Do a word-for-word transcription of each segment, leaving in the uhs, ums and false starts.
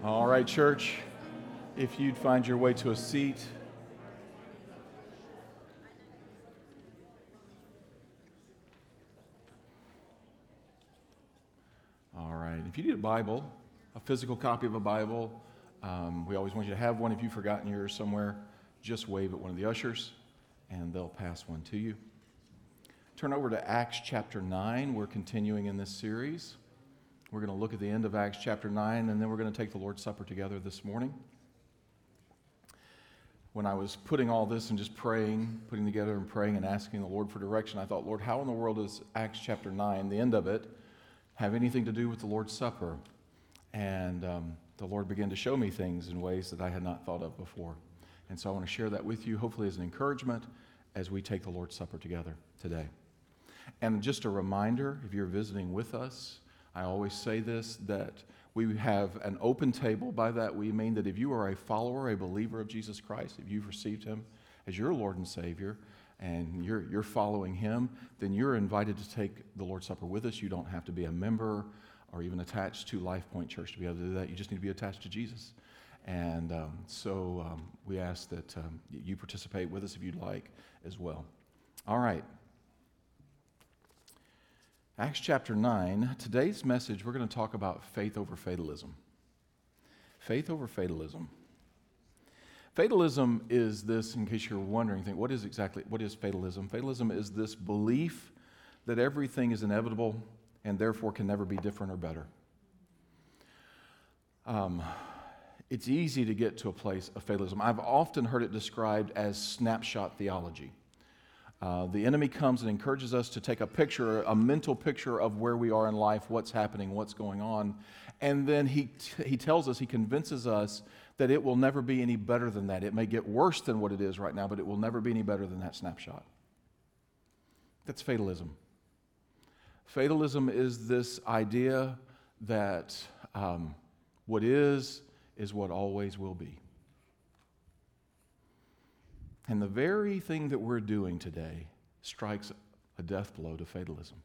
All right, church, if you'd find your way to a seat. All right, if you need a Bible, a physical copy of a Bible, um, we always want you to have one. If you've forgotten yours somewhere, just wave at one of the ushers, and they'll pass one to you. Turn over to Acts chapter nine. We're continuing in this series. We're going to look at the end of Acts chapter nine, and then we're going to take the Lord's Supper together this morning. When I was putting all this and just praying, putting together and praying and asking the Lord for direction, I thought, Lord, how in the world does Acts chapter nine, the end of it, have anything to do with the Lord's Supper? And um, the Lord began to show me things in ways that I had not thought of before. And so I want to share that with you, hopefully as an encouragement as we take the Lord's Supper together today. And just a reminder, if you're visiting with us, I always say this, that we have an open table. By that we mean that if you are a follower, a believer of Jesus Christ, if you've received Him as your Lord and Savior, and you're, you're following Him, then you're invited to take the Lord's Supper with us. You don't have to be a member or even attached to Life Point Church to be able to do that. You just need to be attached to Jesus. And um, so um, we ask that um, you participate with us if you'd like as well. All right. Acts chapter nine, today's message, we're going to talk about faith over fatalism. Faith over fatalism. Fatalism is this, in case you're wondering, think, what is exactly, what is fatalism? Fatalism is this belief that everything is inevitable and therefore can never be different or better. Um, it's easy to get to a place of fatalism. I've often heard it described as snapshot theology. Uh, the enemy comes and encourages us to take a picture, a mental picture of where we are in life, what's happening, what's going on. And then he t- he tells us, he convinces us that it will never be any better than that. It may get worse than what it is right now, but it will never be any better than that snapshot. That's fatalism. Fatalism is this idea that um, what is, is what always will be. And the very thing that we're doing today strikes a death blow to fatalism.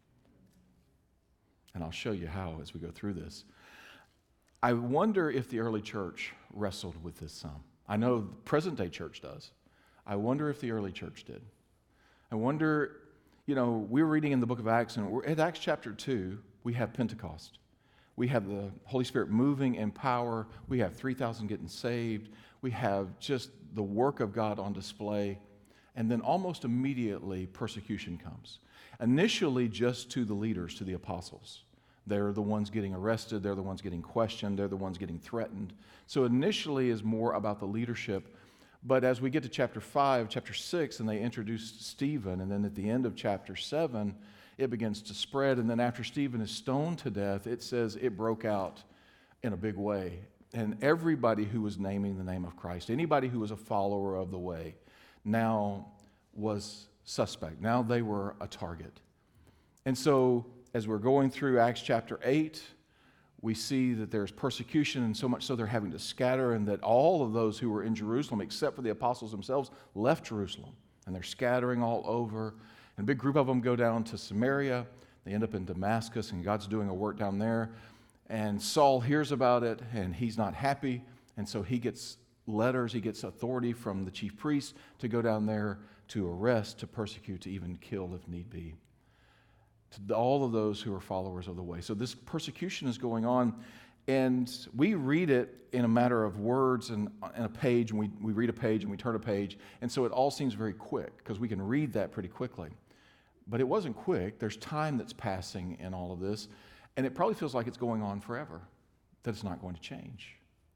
And I'll show you how as we go through this. I wonder if the early church wrestled with this some. I know the present-day church does. I wonder if the early church did. I wonder, you know, we're reading in the book of Acts, and we're at Acts chapter two, we have Pentecost. We have the Holy Spirit moving in power. We have three thousand getting saved. We have just the work of God on display. And then almost immediately, persecution comes. Initially, just to the leaders, to the apostles. They're the ones getting arrested. They're the ones getting questioned. They're the ones getting threatened. So initially is more about the leadership. But as we get to chapter five, chapter six, and they introduce Stephen, and then at the end of chapter seven, it begins to spread. And then after Stephen is stoned to death, it says it broke out in a big way. And everybody who was naming the name of Christ, anybody who was a follower of the way, now was suspect. Now they were a target. And so as we're going through Acts chapter eight, we see that there's persecution, and so much so they're having to scatter, and that all of those who were in Jerusalem, except for the apostles themselves, left Jerusalem. And they're scattering all over. And a big group of them go down to Samaria. They end up in Damascus, and God's doing a work down there. And Saul hears about it, and he's not happy. And so he gets letters, he gets authority from the chief priest to go down there to arrest, to persecute, to even kill if need be. To all of those who are followers of the way. So this persecution is going on, and we read it in a matter of words and, and a page, and we, we read a page and we turn a page. And so it all seems very quick, because we can read that pretty quickly. But it wasn't quick. There's time that's passing in all of this. And it probably feels like it's going on forever, that it's not going to change,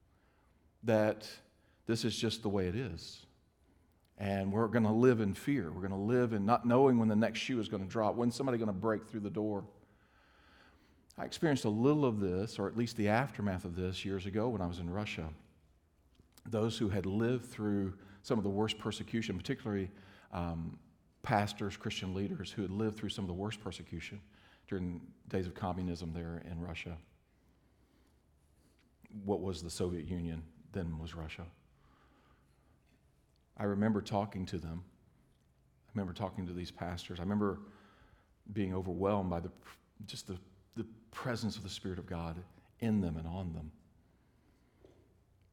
that this is just the way it is. And we're going to live in fear. We're going to live in not knowing when the next shoe is going to drop, when somebody's going to break through the door. I experienced a little of this, or at least the aftermath of this, years ago when I was in Russia. Those who had lived through some of the worst persecution, particularly um, pastors, Christian leaders who had lived through some of the worst persecution during days of communism there in Russia. What was the Soviet Union, then was Russia. I remember talking to them. I remember talking to these pastors. I remember being overwhelmed by the just the, the presence of the Spirit of God in them and on them.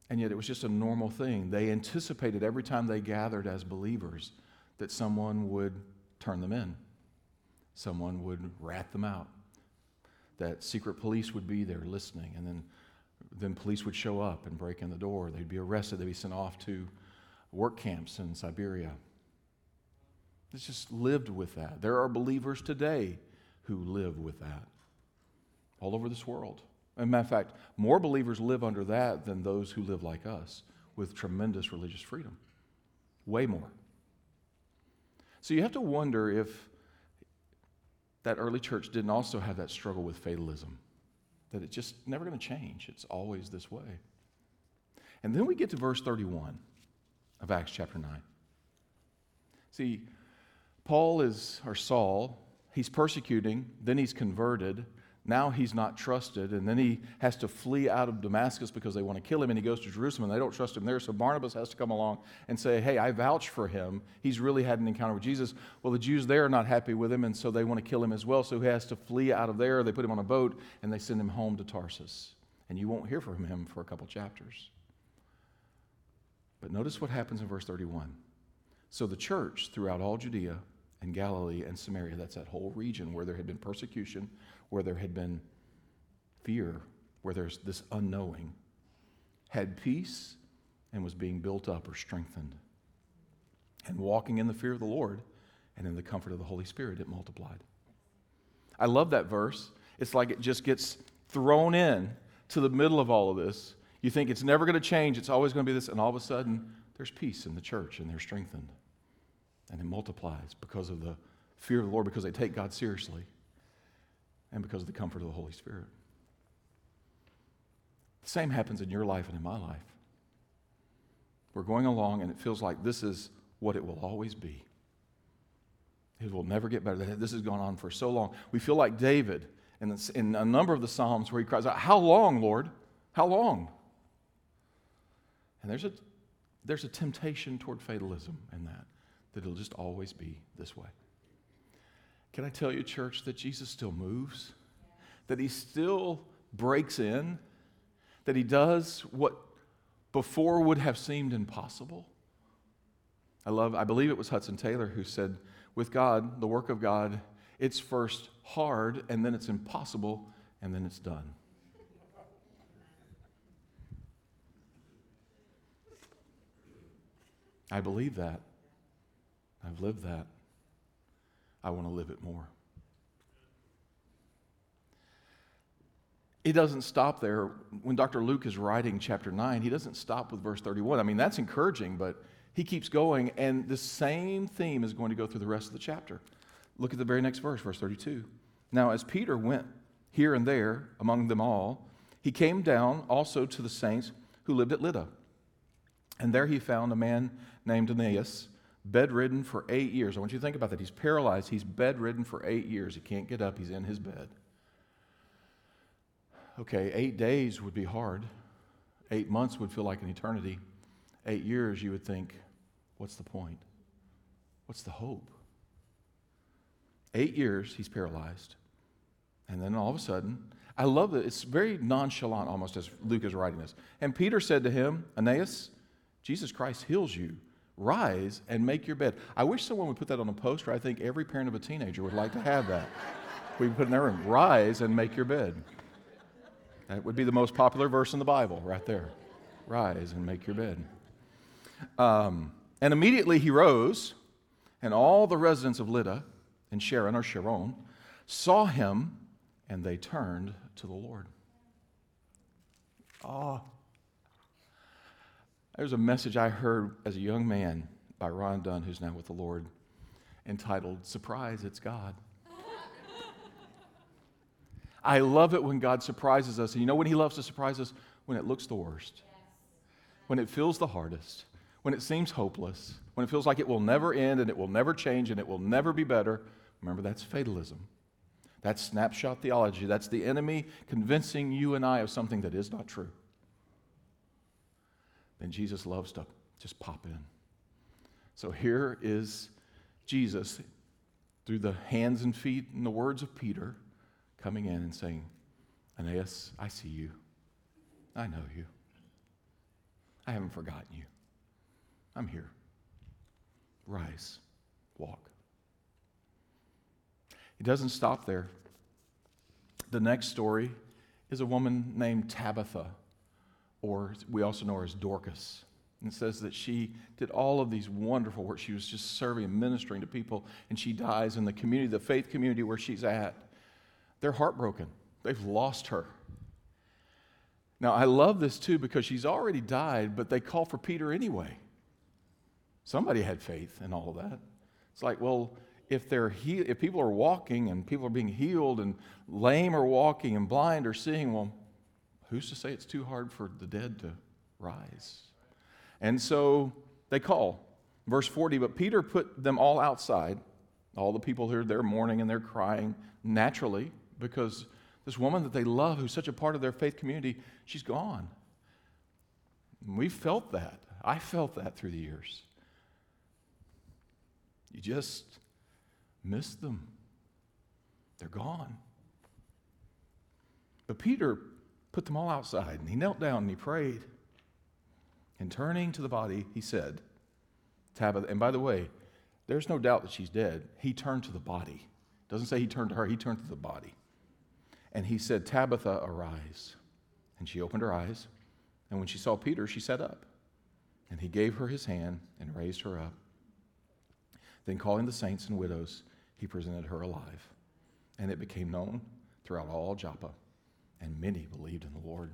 And yet it was just a normal thing. They anticipated every time they gathered as believers that someone would turn them in. Someone would rat them out. That secret police would be there listening, and then, then police would show up and break in the door. They'd be arrested. They'd be sent off to work camps in Siberia. It's just lived with that. There are believers today who live with that all over this world. As a matter of fact, more believers live under that than those who live like us with tremendous religious freedom. Way more. So you have to wonder if that early church didn't also have that struggle with fatalism, that it's just never going to change. It's always this way. And then we get to verse thirty-one of Acts chapter nine. See, Paul is, or Saul, he's persecuting, then he's converted. Now he's not trusted, and then he has to flee out of Damascus because they want to kill him, and he goes to Jerusalem, and they don't trust him there, so Barnabas has to come along and say, hey, I vouch for him. He's really had an encounter with Jesus. Well, the Jews there are not happy with him, and so they want to kill him as well, so he has to flee out of there. They put him on a boat, and they send him home to Tarsus, and you won't hear from him for a couple chapters. But notice what happens in verse thirty-one. So the church throughout all Judea and Galilee and Samaria, that's that whole region where there had been persecution, where there had been fear, where there's this unknowing, had peace and was being built up or strengthened. And walking in the fear of the Lord and in the comfort of the Holy Spirit, it multiplied. I love that verse. It's like it just gets thrown in to the middle of all of this. You think it's never going to change, it's always going to be this, and all of a sudden, there's peace in the church and they're strengthened. And it multiplies because of the fear of the Lord, because they take God seriously, and because of the comfort of the Holy Spirit. The same happens in your life and in my life. We're going along and it feels like this is what it will always be. It will never get better. This has gone on for so long. We feel like David in, in a number of the Psalms where he cries out, how long, Lord? How long? And there's a, there's a temptation toward fatalism in that. That it'll just always be this way. Can I tell you, church, that Jesus still moves? That he still breaks in? That he does what before would have seemed impossible? I love, I believe it was Hudson Taylor who said, with God, the work of God, it's first hard, and then it's impossible, and then it's done. I believe that. I've lived that. I want to live it more. It doesn't stop there. When Doctor Luke is writing chapter nine, he doesn't stop with verse thirty-one. I mean, that's encouraging, but he keeps going, and the same theme is going to go through the rest of the chapter. Look at the very next verse, verse thirty-two. Now, as Peter went here and there among them all, he came down also to the saints who lived at Lydda. And there he found a man named Aeneas, bedridden for eight years. I want you to think about that. He's paralyzed. He's bedridden for eight years. He can't get up. He's in his bed. Okay, eight days would be hard. Eight months would feel like an eternity. Eight years, you would think, what's the point? What's the hope? Eight years, he's paralyzed. And then all of a sudden, I love it. It's very nonchalant almost as Luke is writing this. And Peter said to him, Aeneas, Jesus Christ heals you. Rise and make your bed. I wish someone would put that on a poster. I think every parent of a teenager would like to have that. We put in their room, rise and make your bed. That would be the most popular verse in the Bible right there. Rise and make your bed. Um, and immediately he rose, and all the residents of Lydda and Sharon, or Sharon, saw him, and they turned to the Lord. Oh, there's a message I heard as a young man by Ron Dunn, who's now with the Lord, entitled, Surprise, It's God. I love it when God surprises us. And you know when he loves to surprise us? When it looks the worst. When it feels the hardest. When it seems hopeless. When it feels like it will never end and it will never change and it will never be better. Remember, that's fatalism. That's snapshot theology. That's the enemy convincing you and I of something that is not true. Then Jesus loves to just pop in. So here is Jesus, through the hands and feet and the words of Peter, coming in and saying, Aeneas, I see you. I know you. I haven't forgotten you. I'm here. Rise, walk. It doesn't stop there. The next story is a woman named Tabitha, or we also know her as Dorcas. And it says that she did all of these wonderful work. She was just serving and ministering to people, and she dies in the community, the faith community where she's at. They're heartbroken. They've lost her. Now, I love this too because she's already died, but they call for Peter anyway. Somebody had faith in all of that. It's like, well, if they're he- if people are walking and people are being healed and lame are walking and blind are seeing, well, who's to say it's too hard for the dead to rise? And so they call. Verse forty, but Peter put them all outside, all the people who are there mourning and they're crying naturally because this woman that they love, who's such a part of their faith community, she's gone. And we felt that. I felt that through the years. You just miss them. They're gone. But Peter put them all outside, and he knelt down and he prayed. And turning to the body, he said, Tabitha, and by the way, there's no doubt that she's dead. He turned to the body. Doesn't say he turned to her, he turned to the body. And he said, Tabitha, arise. And she opened her eyes, and when she saw Peter, she sat up. And he gave her his hand and raised her up. Then calling the saints and widows, he presented her alive. And it became known throughout all Joppa, and many believed in the Lord.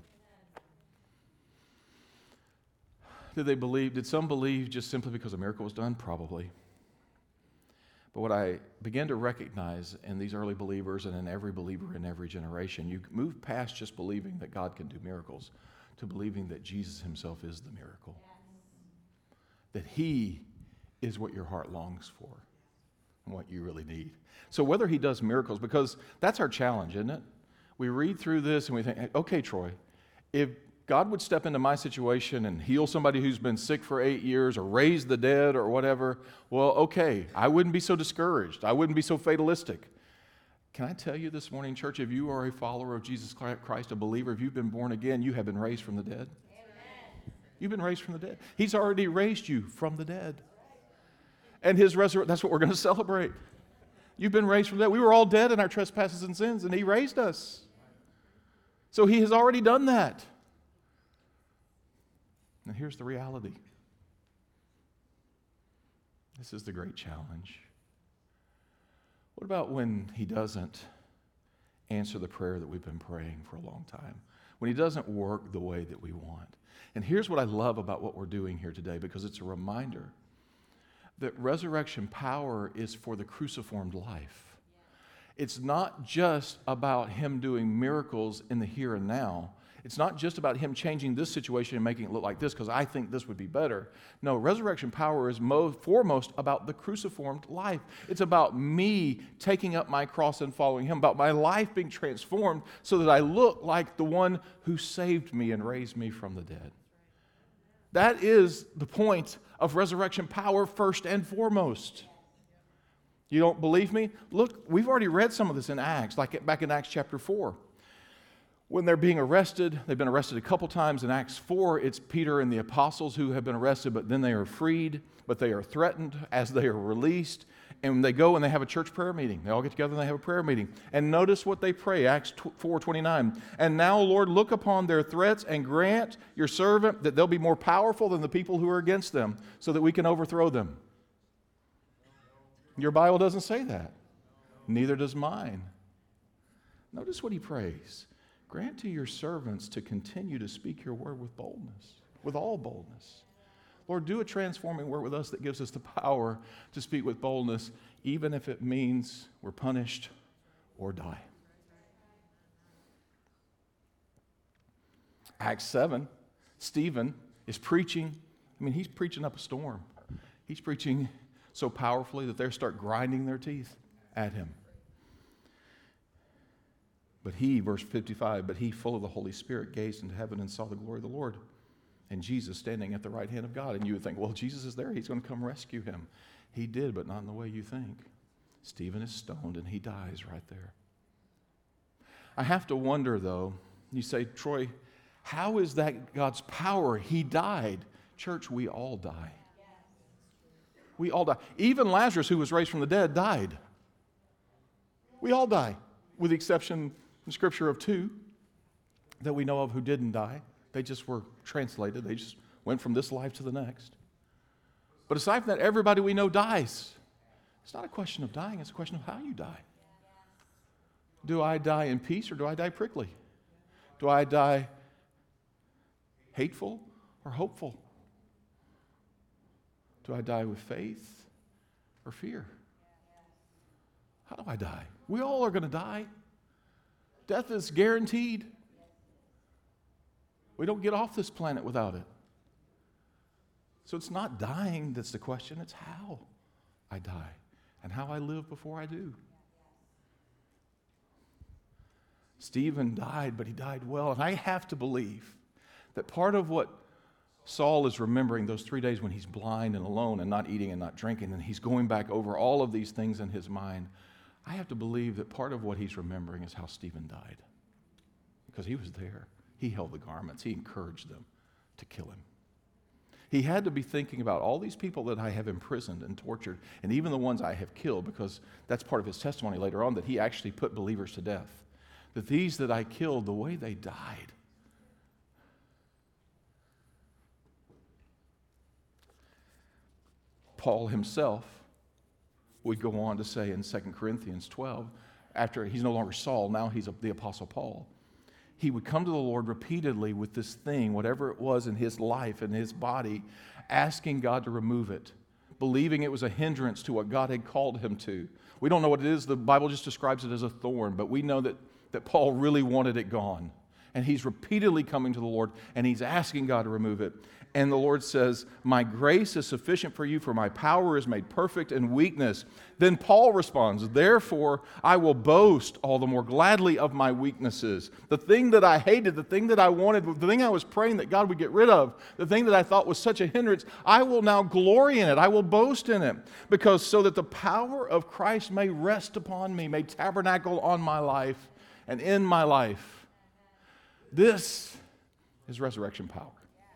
Did they believe? Did some believe just simply because a miracle was done? Probably. But what I began to recognize in these early believers and in every believer in every generation, you move past just believing that God can do miracles to believing that Jesus himself is the miracle. That he is what your heart longs for and what you really need. So whether he does miracles, because that's our challenge, isn't it? We read through this and we think, okay, Troy, if God would step into my situation and heal somebody who's been sick for eight years or raise the dead or whatever, well, okay, I wouldn't be so discouraged. I wouldn't be so fatalistic. Can I tell you this morning, church, if you are a follower of Jesus Christ, a believer, if you've been born again, you have been raised from the dead. Amen. You've been raised from the dead. He's already raised you from the dead. And his resurrection, that's what we're going to celebrate. You've been raised from the dead. We were all dead in our trespasses and sins, and he raised us. So he has already done that. Now here's the reality. This is the great challenge. What about when he doesn't answer the prayer that we've been praying for a long time? When he doesn't work the way that we want? And here's what I love about what we're doing here today, because it's a reminder that resurrection power is for the cruciformed life. It's not just about him doing miracles in the here and now. It's not just about him changing this situation and making it look like this because I think this would be better. No, resurrection power is most, foremost about the cruciformed life. It's about me taking up my cross and following him, about my life being transformed so that I look like the one who saved me and raised me from the dead. That is the point of resurrection power first and foremost. You don't believe me? Look, we've already read some of this in Acts, like back in Acts chapter four. When they're being arrested, they've been arrested a couple times. In Acts four, it's Peter and the apostles who have been arrested, but then they are freed, but they are threatened as they are released. And they go and they have a church prayer meeting. They all get together and they have a prayer meeting. And notice what they pray, Acts four twenty-nine. And now, Lord, look upon their threats and grant your servant that they'll be more powerful than the people who are against them, so that we can overthrow them. Your Bible doesn't say that. Neither does mine. Notice what he prays. Grant to your servants to continue to speak your word with boldness, with all boldness. Lord, do a transforming work with us that gives us the power to speak with boldness, even if it means we're punished or die. Acts seven, Stephen is preaching. I mean, he's preaching up a storm. He's preaching so powerfully that they start grinding their teeth at him. But he, verse fifty-five, but he, full of the Holy Spirit, gazed into heaven and saw the glory of the Lord and Jesus standing at the right hand of God. And you would think, well, Jesus is there. He's going to come rescue him. He did, but not in the way you think. Stephen is stoned and he dies right there. I have to wonder, though, you say, Troy, How is that God's power? He died. Church, we all die. We all die. Even Lazarus, who was raised from the dead, died. We all die, with the exception in Scripture of two that we know of who didn't die. They just were translated. They just went from this life to the next. But aside from that, everybody we know dies. It's not a question of dying, it's a question of how you die. Do I die in peace or do I die prickly? Do I die hateful or hopeful? Do I die with faith or fear? How do I die? We all are going to die. Death is guaranteed. We don't get off this planet without it. So it's not dying that's the question, it's how I die and how I live before I do. Stephen died, but he died well. And I have to believe that part of what Saul is remembering those three days when he's blind and alone and not eating and not drinking, and he's going back over all of these things in his mind, I have to believe that part of what he's remembering is how Stephen died. Because he was there. He held the garments. He encouraged them to kill him. He had to be thinking about all these people that I have imprisoned and tortured, and even the ones I have killed, because that's part of his testimony later on, that he actually put believers to death. That these that I killed, the way they died. Paul himself would go on to say in Second Corinthians twelve, after he's no longer Saul, now he's the Apostle Paul. He would come to the Lord repeatedly with this thing, whatever it was in his life and his body, asking God to remove it, believing it was a hindrance to what God had called him to. We don't know what it is. The Bible just describes it as a thorn, but we know that, that Paul really wanted it gone. And he's repeatedly coming to the Lord, and he's asking God to remove it. And the Lord says, my grace is sufficient for you, for my power is made perfect in weakness. Then Paul responds, therefore I will boast all the more gladly of my weaknesses. The thing that I hated, the thing that I wanted, the thing I was praying that God would get rid of, the thing that I thought was such a hindrance, I will now glory in it. I will boast in it. Because so that the power of Christ may rest upon me, may tabernacle on my life and in my life. This is resurrection power.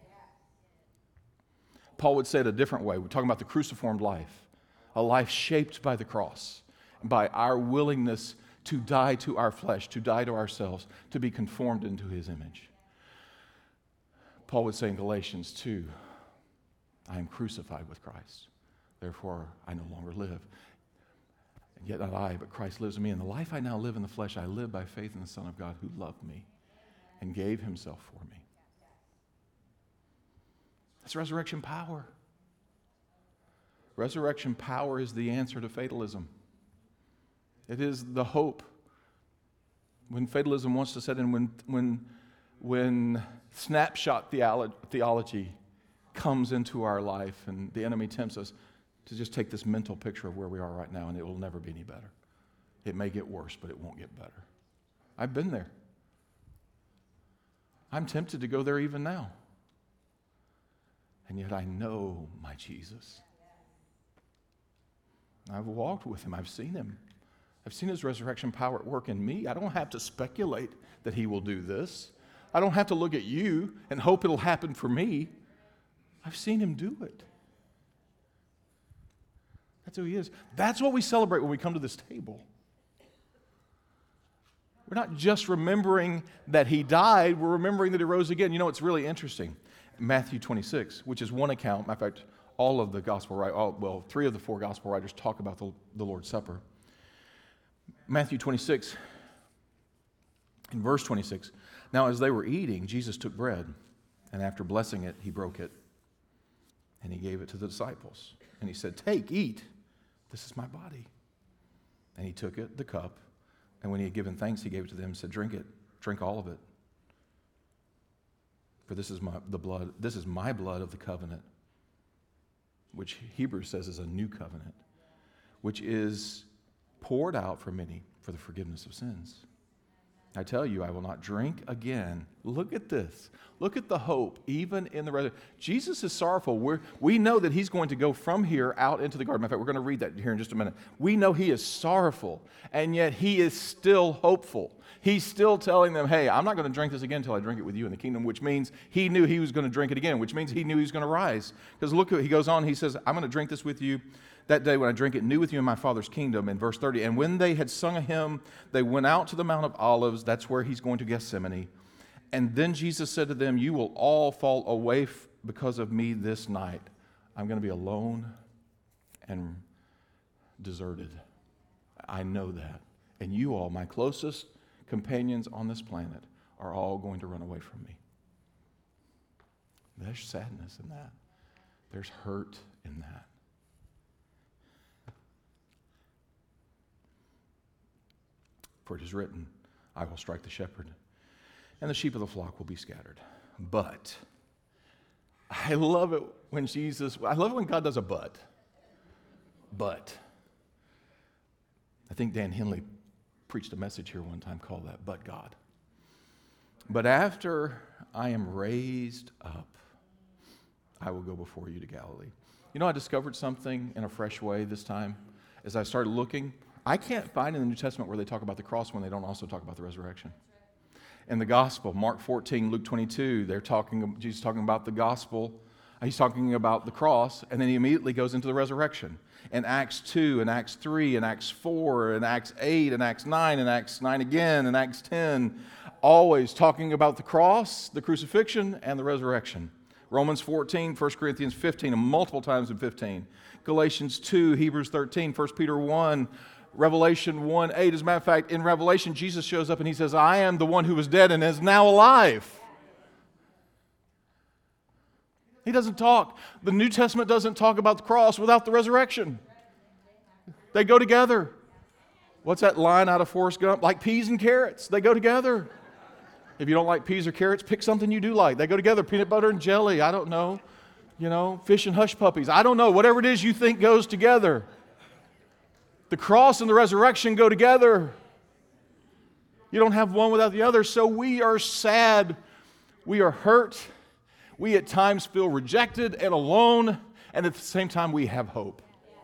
Paul would say it a different way. We're talking about the cruciformed life, a life shaped by the cross, by our willingness to die to our flesh, to die to ourselves, to be conformed into his image. Paul would say in Galatians two, I am crucified with Christ. Therefore, I no longer live. And yet not I, but Christ lives in me. And the life I now live in the flesh, I live by faith in the Son of God who loved me and gave himself for me. That's resurrection power. Resurrection power is the answer to fatalism. It is the hope. When fatalism wants to set in, when, when, when snapshot theolo- theology comes into our life and the enemy tempts us to just take this mental picture of where we are right now and it will never be any better. It may get worse, but it won't get better. I've been there. I'm tempted to go there even now. And yet I know my Jesus. I've walked with him. I've seen him. I've seen his resurrection power at work in me. I don't have to speculate that he will do this. I don't have to look at you and hope it'll happen for me. I've seen him do it. That's who he is. That's what we celebrate when we come to this table. We're not just remembering that he died, we're remembering that he rose again. You know, it's really interesting. Matthew twenty-six, which is one account, matter of fact, all of the gospel writers, well, three of the four gospel writers talk about the, the Lord's Supper. Matthew twenty-six, in verse twenty-six, now as they were eating, Jesus took bread, and after blessing it, he broke it, and he gave it to the disciples. And he said, take, eat, this is my body. And he took it, the cup, and when he had given thanks, he gave it to them and said, drink it, drink all of it. For this is my the blood, this is my blood of the covenant, which Hebrews says is a new covenant, which is poured out for many for the forgiveness of sins. I tell you, I will not drink again. Look at this. Look at the hope, even in the resurrection. Jesus is sorrowful. We're, we know that he's going to go from here out into the garden. In fact, we're going to read that here in just a minute. We know he is sorrowful, and yet he is still hopeful. He's still telling them, hey, I'm not going to drink this again until I drink it with you in the kingdom, which means he knew he was going to drink it again, which means he knew he was going to rise. Because look, he goes on, he says, I'm going to drink this with you that day when I drink it new with you in my Father's kingdom, in verse thirty. And when they had sung a hymn, they went out to the Mount of Olives. That's where he's going to Gethsemane. And then Jesus said to them, you will all fall away f- because of me this night. I'm going to be alone and deserted. I know that. And you all, my closest companions on this planet, are all going to run away from me. There's sadness in that. There's hurt in that. For it is written, I will strike the shepherd, and the sheep of the flock will be scattered. But I love it when Jesus, I love it when God does a but. But. I think Dan Henley preached a message here one time called that, But God. But after I am raised up, I will go before you to Galilee. You know, I discovered something in a fresh way this time as I started looking. I can't find in the New Testament where they talk about the cross when they don't also talk about the resurrection. In the gospel, Mark fourteen, Luke twenty-two, they're talking, Jesus is talking about the gospel. He's talking about the cross, and then he immediately goes into the resurrection. In Acts two, in Acts three, in Acts four, in Acts eight, in Acts nine, in Acts nine again, in Acts ten, always talking about the cross, the crucifixion, and the resurrection. Romans fourteen, First Corinthians fifteen, and multiple times in fifteen. Galatians two, Hebrews thirteen, First Peter one, Revelation one eight. As a matter of fact, in Revelation, Jesus shows up and he says, I am the one who was dead and is now alive. He doesn't talk. The New Testament doesn't talk about the cross without the resurrection. They go together. What's that line out of Forrest Gump? Like peas and carrots. They go together. If you don't like peas or carrots, pick something you do like. They go together. Peanut butter and jelly. I don't know. You know, fish and hush puppies. I don't know. Whatever it is you think goes together. The cross and the resurrection go together. You don't have one without the other. So we are sad. We are hurt. We at times feel rejected and alone. And at the same time, we have hope.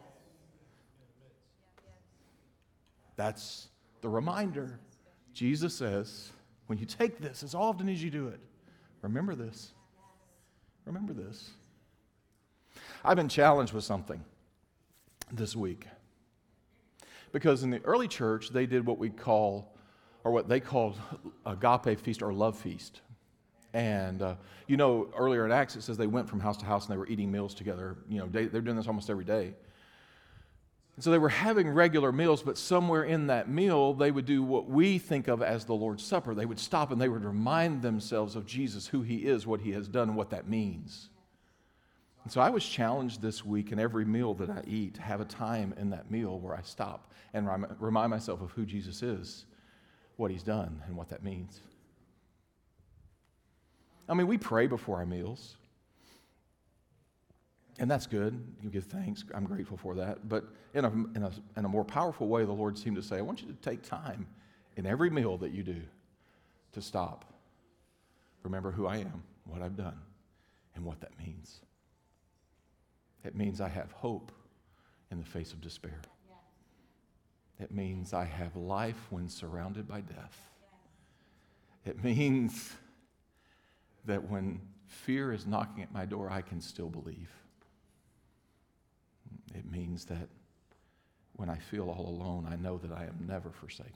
That's the reminder. Jesus says, when you take this, as often as you do it, remember this. Remember this. I've been challenged with something this week. Because in the early church, they did what we call, or what they called agape feast or love feast. And, uh, you know, earlier in Acts, it says they went from house to house and they were eating meals together. You know, they, they're doing this almost every day. And so they were having regular meals, but somewhere in that meal, they would do what we think of as the Lord's Supper. They would stop and they would remind themselves of Jesus, who he is, what he has done, and what that means. And so I was challenged this week in every meal that I eat to have a time in that meal where I stop and rem- remind myself of who Jesus is, what he's done, and what that means. I mean, we pray before our meals. And that's good. You give thanks. I'm grateful for that. But in a, in a, in a more powerful way, the Lord seemed to say, I want you to take time in every meal that you do to stop. Remember who I am, what I've done, and what that means. It means I have hope in the face of despair. It means I have life when surrounded by death. It means that when fear is knocking at my door, I can still believe. It means that when I feel all alone, I know that I am never forsaken.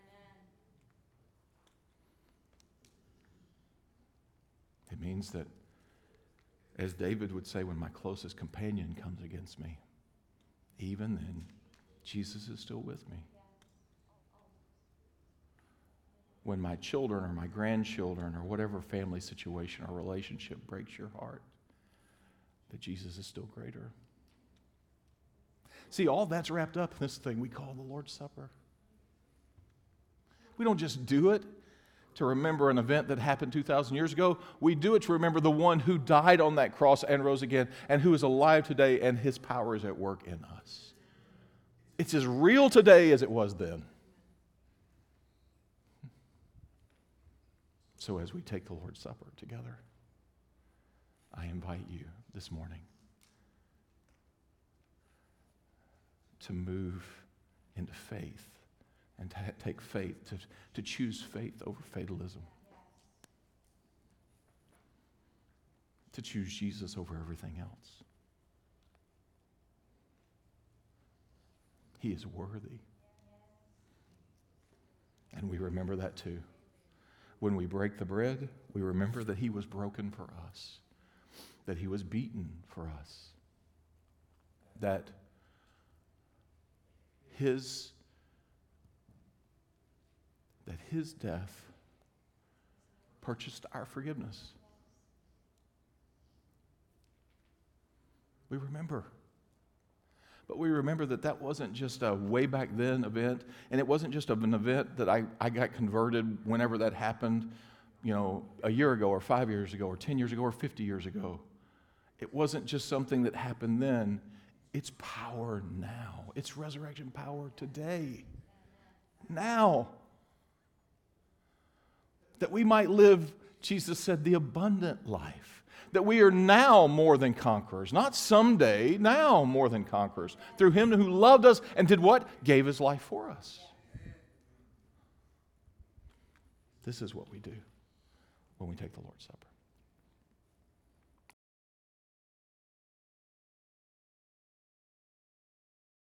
It means that, as David would say, when my closest companion comes against me, even then, Jesus is still with me. When my children or my grandchildren or whatever family situation or relationship breaks your heart, that Jesus is still greater. See, all that's wrapped up in this thing we call the Lord's Supper. We don't just do it to remember an event that happened two thousand years ago. We do it to remember the one who died on that cross and rose again and who is alive today, and his power is at work in us. It's as real today as it was then. So as we take the Lord's Supper together, I invite you this morning to move into faith and to ha- take faith, to, to choose faith over fatalism, to choose Jesus over everything else. He is worthy. And we remember that too. When we break the bread, we remember that he was broken for us, that he was beaten for us, that his, that his death purchased our forgiveness. We remember. But we remember that that wasn't just a way back then event, and it wasn't just an event that I, I got converted whenever that happened, you know, a year ago or five years ago or ten years ago or fifty years ago. It wasn't just something that happened then. It's power now. It's resurrection power today. Now. That we might live, Jesus said, the abundant life. That we are now more than conquerors. Not someday, now more than conquerors. Through him who loved us and did what? Gave his life for us. This is what we do when we take the Lord's Supper.